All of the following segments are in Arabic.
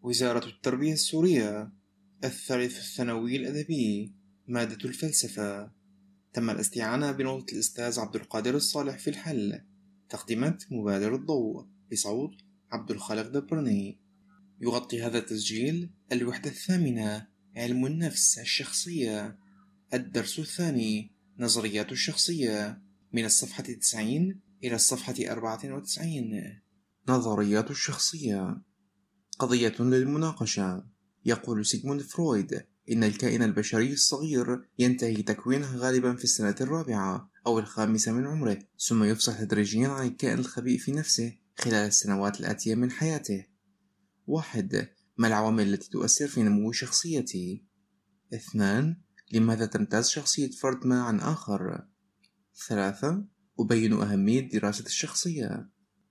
وزارة التربية السورية. الثالث الثانوي الأدبي، مادة الفلسفة. تم الاستعانة بنوتة الأستاذ عبد القادر الصالح في الحل. تقدمة مبادر الضوء بصوت عبد الخالق دبرني. يغطي هذا التسجيل الوحدة الثامنة، علم النفس الشخصية، الدرس الثاني، نظريات الشخصية، من الصفحة 90 إلى الصفحة 94. نظريات الشخصية قضية للمناقشة. يقول سيغموند فرويد إن الكائن البشري الصغير ينتهي تكوينه غالبا في السنة الرابعة أو الخامسة من عمره، ثم يفصل تدريجيا عن الكائن الخبيء في نفسه خلال السنوات الآتية من حياته. 1. ما العوامل التي تؤثر في نمو شخصيتي؟ 2. لماذا تمتاز شخصية فرد ما عن آخر؟ 3. أبين أهمية دراسة الشخصية.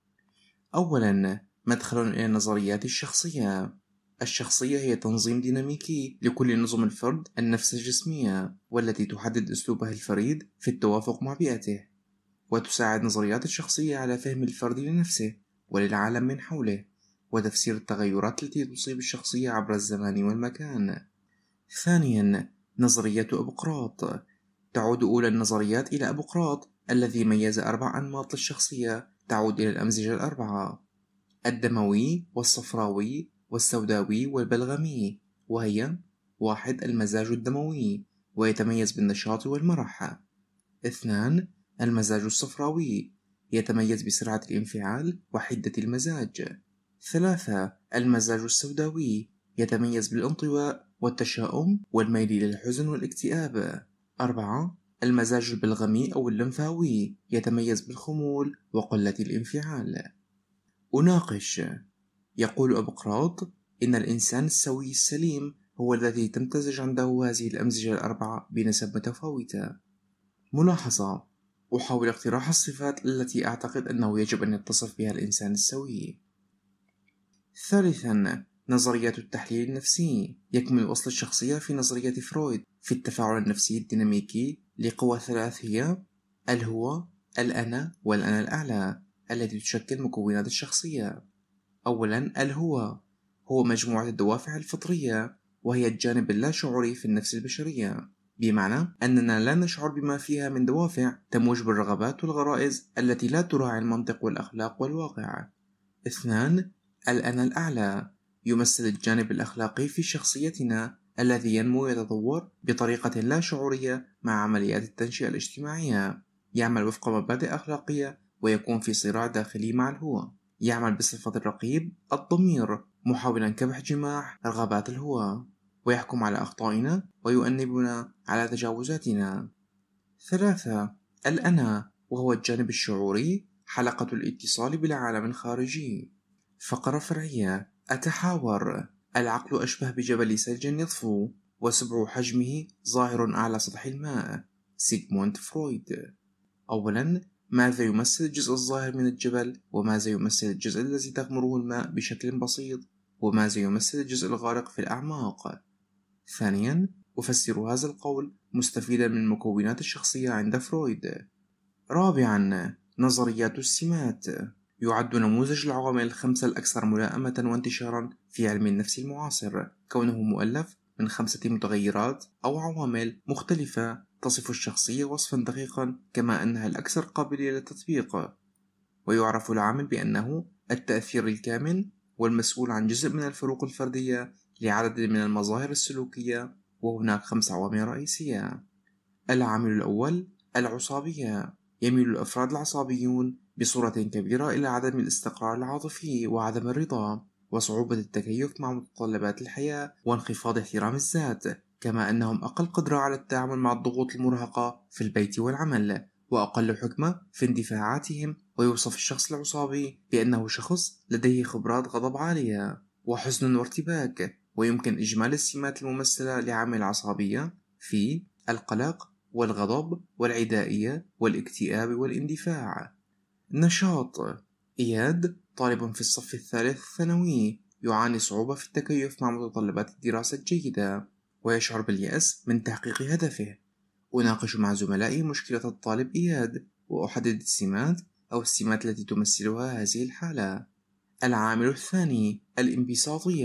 أولا، مدخل إلى نظريات الشخصية. الشخصية هي تنظيم ديناميكي لكل نظم الفرد النفس الجسمية، والتي تحدد أسلوبه الفريد في التوافق مع بيئته، وتساعد نظريات الشخصية على فهم الفرد لنفسه وللعالم من حوله، وتفسير التغيرات التي تصيب الشخصية عبر الزمان والمكان. ثانيا، نظرية أبقراط. تعود أولى النظريات إلى أبقراط الذي ميز 4 أنماط للشخصية تعود إلى الأمزجة الأربعة: الدموي والصفراوي والسوداوي والبلغمي، وهي: 1. المزاج الدموي، ويتميز بالنشاط والمرح. 2. المزاج الصفراوي، يتميز بسرعة الانفعال وحدة المزاج. 3. المزاج السوداوي، يتميز بالانطواء والتشاؤم والميل إلى الحزن والاكتئاب. 4. المزاج البلغمي أو اللمفاوي، يتميز بالخمول وقلة الانفعال. أناقش. يقول أبقراط إن الإنسان السوي السليم هو الذي تمتزج عنده هذه الأمزجة الأربعة بنسب متفاوتة. ملاحظة: أحاول اقتراح الصفات التي أعتقد أنه يجب أن يتصف بها الإنسان السوي. ثالثا، نظرية التحليل النفسي. يكمن أصل الشخصية في نظرية فرويد في التفاعل النفسي الديناميكي لقوى ثلاث هي الهو، الأنا، والأنا الأعلى، التي تشكل مكونات الشخصية. أولا، الهو هو مجموعة الدوافع الفطرية، وهي الجانب اللاشعوري في النفس البشرية، بمعنى أننا لا نشعر بما فيها من دوافع تموج بالرغبات والغرائز التي لا تراعي المنطق والأخلاق والواقع. 2. الأنا الأعلى يمثل الجانب الأخلاقي في شخصيتنا الذي ينمو ويتطور بطريقة لا شعورية مع عمليات التنشئة الاجتماعية، يعمل وفق مبادئ أخلاقية ويكون في صراع داخلي مع الهو. يعمل بصفة الرقيب الضمير، محاولا كبح جماح رغبات الهوى، ويحكم على أخطائنا ويؤنبنا على تجاوزاتنا. 3. الأنا، وهو الجانب الشعوري، حلقة الاتصال بالعالم الخارجي. فقرة فرعية. أتحاور. العقل أشبه بجبل ثلج يطفو، وسبع حجمه ظاهر أعلى سطح الماء. سيغموند فرويد. أولا، ماذا يمثل الجزء الظاهر من الجبل، وماذا يمثل الجزء الذي تغمره الماء بشكل بسيط، وماذا يمثل الجزء الغارق في الأعماق. ثانيا، أفسر هذا القول مستفيدا من مكونات الشخصية عند فرويد. رابعا، نظريات السمات. يعد نموذج العوامل الخمسة الأكثر ملائمة وانتشارا في علم النفس المعاصر، كونه مؤلف من 5 متغيرات أو عوامل مختلفة تصف الشخصية وصفا دقيقا، كما أنها الأكثر قابلية للتطبيق. ويعرف العامل بأنه التأثير الكامن والمسؤول عن جزء من الفروق الفردية لعدد من المظاهر السلوكية، وهناك 5 عوامل رئيسية. العامل الأول: العصابية. يميل الأفراد العصابيون بصورة كبيرة إلى عدم الاستقرار العاطفي وعدم الرضا وصعوبة التكيف مع متطلبات الحياة وانخفاض احترام الذات، كما أنهم أقل قدرة على التعامل مع الضغوط المرهقة في البيت والعمل، وأقل حكمة في اندفاعاتهم. ويوصف الشخص العصابي بأنه شخص لديه خبرات غضب عالية وحزن وارتباك، ويمكن إجمال السمات الممثلة لعامل العصبية في القلق والغضب والعدائية والاكتئاب والاندفاع. نشاط. إياد طالب في الصف الثالث الثانوي، يعاني صعوبة في التكيف مع متطلبات الدراسة الجيدة، ويشعر باليأس من تحقيق هدفه. أناقش مع زملائي مشكلة الطالب إياد، وأحدد السمات أو السمات التي تمثلها هذه الحالة. العامل الثاني: الانبساطية.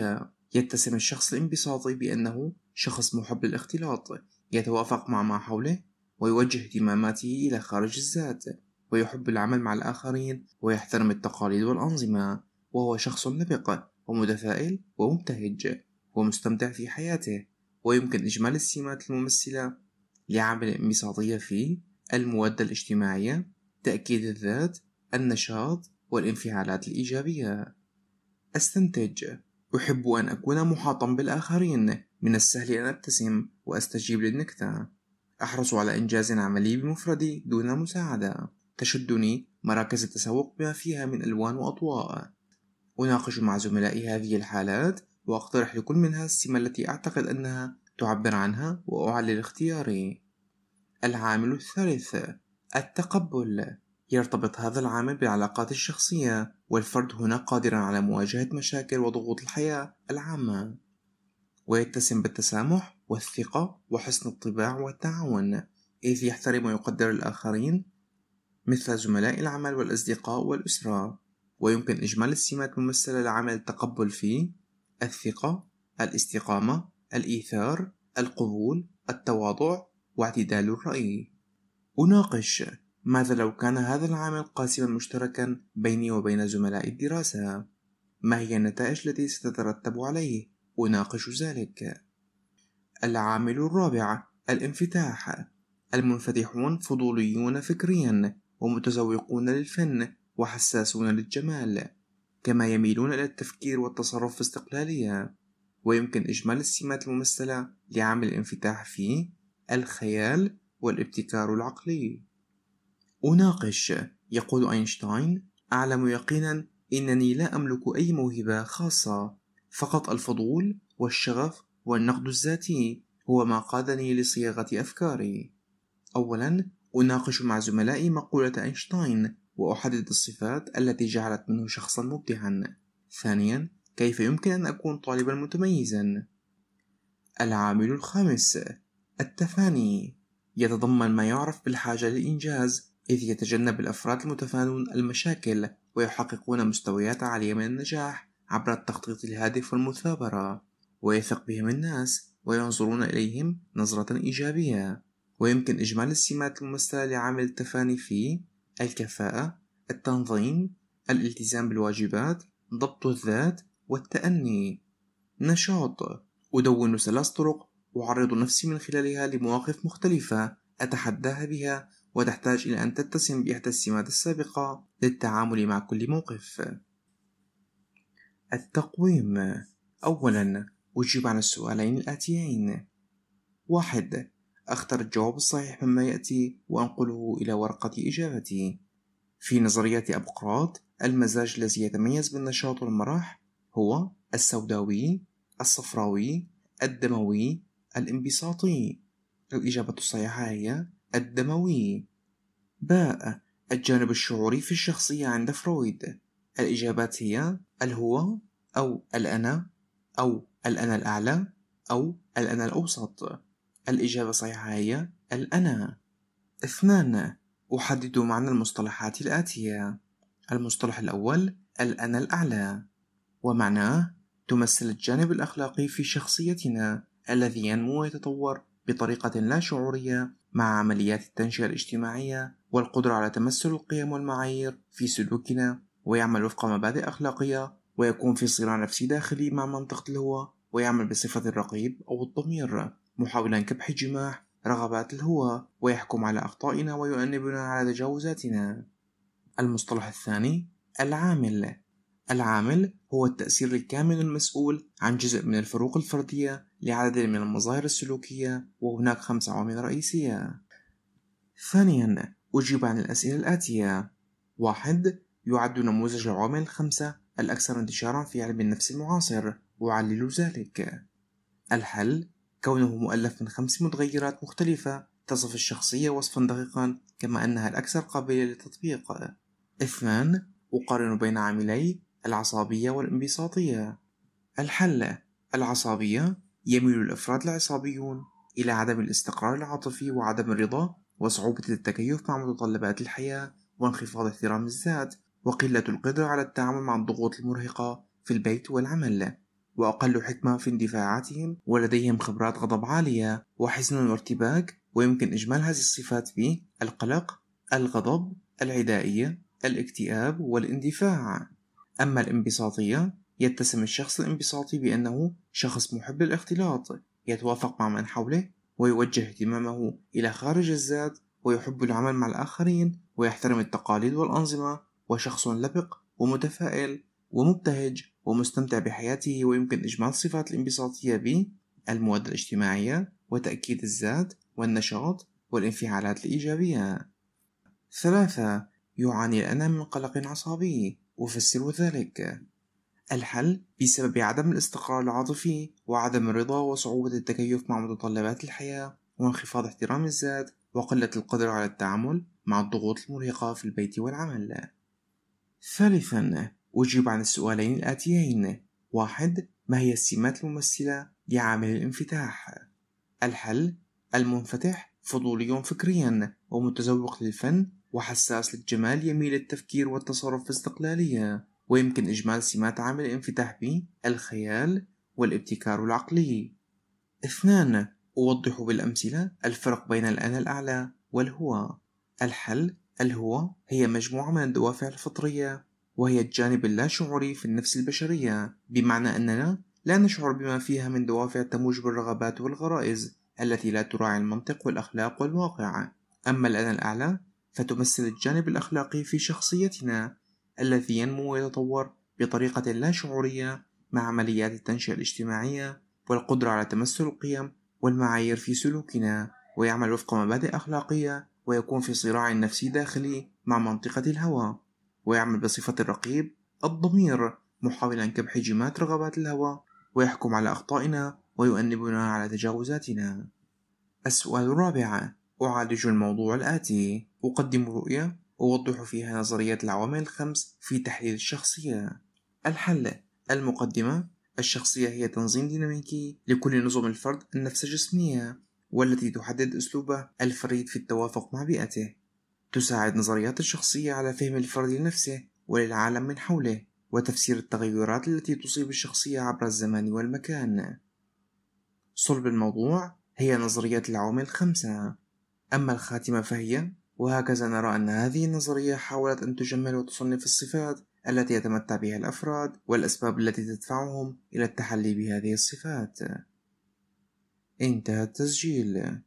يتسم الشخص الانبساطي بأنه شخص محب للاختلاط، يتوافق مع ما حوله ويوجه اهتماماته إلى خارج الذات، ويحب العمل مع الآخرين ويحترم التقاليد والأنظمة، وهو شخص لبق ومتفائل ومبتهج ومستمتع في حياته. ويمكن إجمال السمات الممثلة لعامل الانبساطية في المودة الاجتماعية، تأكيد الذات، النشاط، والانفعالات الإيجابية. أستنتج: أحب أن أكون محاطا بالآخرين، من السهل أن أبتسم وأستجيب للنكتة. أحرص على إنجاز عملي بمفردي دون مساعدة. تشدني مراكز التسوق بما فيها من ألوان وأضواء. أناقش مع زملائي هذه الحالات وأقترح لكل منها السمة التي أعتقد أنها تعبر عنها وأعلل اختياري. العامل الثالث: التقبل. يرتبط هذا العامل بالعلاقات الشخصية، والفرد هنا قادرا على مواجهة مشاكل وضغوط الحياة العامة، ويتسم بالتسامح والثقة وحسن الطباع والتعاون، إذ يحترم ويقدر الآخرين مثل زملاء العمل والأصدقاء والأسرة. ويمكن إجمال السمات الممثلة لعمل التقبل في الثقة، الاستقامة، الإيثار، القبول، التواضع، واعتدال الرأي. أناقش: ماذا لو كان هذا العامل قاسما مشتركا بيني وبين زملاء الدراسة؟ ما هي النتائج التي ستترتب عليه؟ أناقش ذلك. العامل الرابع: الانفتاح. المنفتحون فضوليون فكريا ومتذوقون للفن وحساسون للجمال، كما يميلون إلى التفكير والتصرف في استقلالية. ويمكن إجمال السمات الممثلة لعامل الانفتاح في الخيال والابتكار العقلي. أناقش: يقول أينشتاين: أعلم يقينا إنني لا أملك أي موهبة خاصة، فقط الفضول والشغف والنقد الذاتي هو ما قادني لصياغة أفكاري. أولا، أناقش مع زملائي مقولة أينشتاين وأحدد الصفات التي جعلت منه شخصا مبدعا. ثانيا، كيف يمكن أن أكون طالبا متميزا. العامل الخامس: التفاني. يتضمن ما يعرف بالحاجة للإنجاز، إذ يتجنب الأفراد المتفانون المشاكل ويحققون مستويات عالية من النجاح عبر التخطيط الهادف والمثابرة، ويثق بهم الناس وينظرون إليهم نظرة إيجابية. ويمكن إجمال السمات الممثلة لعامل التفاني في الكفاءة، التنظيم، الالتزام بالواجبات، ضبط الذات، والتأني. نشاط: أدون 3 طرق أعرض نفسي من خلالها لمواقف مختلفة أتحداها بها، وتحتاج إلى أن تتسم بإحدى السمات السابقة للتعامل مع كل موقف. التقويم: أولا، أجيب عن السؤالين الآتيين. 1. أختر الجواب الصحيح مما يأتي وأنقله إلى ورقة إجابتي. في نظرية أبقراط، المزاج الذي يتميز بالنشاط والمرح هو السوداوي، الصفراوي، الدموي، الانبساطي. الإجابة الصحيحة هي الدموي. باء: الجانب الشعوري في الشخصية عند فرويد. الإجابات هي الهو، أو الأنا، أو الأنا الأعلى، أو الأنا الأوسط. الإجابة الصحيحة هي الأنا. 2. أحدد معنى المصطلحات الآتية. المصطلح الأول: الأنا الأعلى، ومعناه تمثل الجانب الأخلاقي في شخصيتنا الذي ينمو ويتطور بطريقة لا شعورية مع عمليات التنشئة الاجتماعية، والقدرة على تمثل القيم والمعايير في سلوكنا، ويعمل وفق مبادئ أخلاقية، ويكون في صراع نفسي داخلي مع منطقة الهوى، ويعمل بصفة الرقيب أو الضمير، محاولا كبح جماح رغبات الهوى، ويحكم على أخطائنا ويؤنبنا على تجاوزاتنا. المصطلح الثاني: العامل. العامل هو التأثير الكامل المسؤول عن جزء من الفروق الفردية لعدد من المظاهر السلوكية، وهناك 5 عوامل رئيسية. ثانيا، أجيب عن الأسئلة الآتية. 1. يعد نموذج العوامل ال5 الأكثر انتشارا في علم النفس المعاصر، وأعلل ذلك. الحل: كونه مؤلف من 5 متغيرات مختلفة تصف الشخصية وصفا دقيقا، كما أنها الأكثر قابلية للتطبيق. 2. أقارن بين عاملي العصبية والانبساطية. الحل: العصبية يميل الأفراد العصبيون إلى عدم الاستقرار العاطفي وعدم الرضا وصعوبة التكيف مع متطلبات الحياة وانخفاض احترام الذات وقلة القدرة على التعامل مع الضغوط المرهقة في البيت والعمل. وأقل حكمة في اندفاعاتهم، ولديهم خبرات غضب عالية وحزن وارتباك، ويمكن إجمال هذه الصفات بالقلق، الغضب، العدائية، الاكتئاب والاندفاع. أما الانبساطية، يتسم الشخص الانبساطي بأنه شخص محب للاختلاط، يتوافق مع من حوله، ويوجه اهتمامه إلى خارج الذات، ويحب العمل مع الآخرين، ويحترم التقاليد والأنظمة، وشخص لبق ومتفائل ومبتهج ومستمتع بحياته. ويمكن إجمال الصفات الانبساطية بالمودة الاجتماعية، وتأكيد الذات، والنشاط، والانفعالات الإيجابية. 3. يعاني الأنا من قلق عصبي. أفسر ذلك: الحل بسبب عدم الاستقرار العاطفي، وعدم الرضا، وصعوبة التكيف مع متطلبات الحياة، وانخفاض احترام الذات، وقلة القدرة على التعامل مع الضغوط المرهقة في البيت والعمل. ثالثا، أجيب عن السؤالين الآتيين: 1. ما هي السمات الممثلة لعامل الانفتاح؟ الحل: المنفتح فضولي فكريا ومتذوق للفن وحساس للجمال، يميل للتفكير والتصرف باستقلالية. ويمكن إجمال سمات عامل الانفتاح بالخيال والابتكار العقلي. 2. أوضح بالأمثلة الفرق بين الأنا الأعلى والهو. الحل: الهو هي مجموعة من الدوافع الفطرية، وهي الجانب اللاشعوري في النفس البشرية، بمعنى أننا لا نشعر بما فيها من دوافع تموج بالرغبات والغرائز التي لا تراعي المنطق والأخلاق والواقع. أما الأنا الأعلى فتمثل الجانب الأخلاقي في شخصيتنا، الذي ينمو ويتطور بطريقة لا شعورية مع عمليات التنشئة الاجتماعية، والقدرة على تمثل القيم والمعايير في سلوكنا، ويعمل وفق مبادئ أخلاقية، ويكون في صراع نفسي داخلي مع منطقة الهوى، ويعمل بصفة الرقيب الضمير، محاولا كبح جمات رغبات الهوى، ويحكم على أخطائنا ويؤنبنا على تجاوزاتنا. السؤال الرابع: أعالج الموضوع الآتي. أقدم رؤية أوضح فيها نظريات العوامل الخمس في تحليل الشخصية. الحل: المقدمة: الشخصية هي تنظيم ديناميكي لكل نظم الفرد النفس الجسمية، والتي تحدد أسلوبه الفريد في التوافق مع بيئته. تساعد نظريات الشخصية على فهم الفرد لنفسه وللعالم من حوله، وتفسير التغيرات التي تصيب الشخصية عبر الزمان والمكان. صلب الموضوع هي نظريات العوامل الخمسة. أما الخاتمة فهي: وهكذا نرى أن هذه النظرية حاولت أن تجمل وتصنف الصفات التي يتمتع بها الأفراد، والأسباب التي تدفعهم إلى التحلي بهذه الصفات. انتهى التسجيل.